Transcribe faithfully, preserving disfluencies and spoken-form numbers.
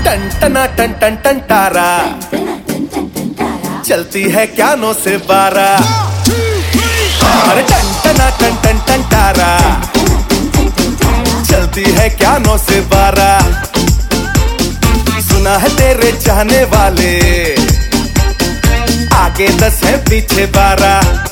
Ton टना ton ton ton तारा चलती है क्या नौ से बारह। अरे टन टना टन टन टन तारा चलती है क्या नौ से बारह। सुना है तेरे चाहने वाले आगे दस है पीछे बारह।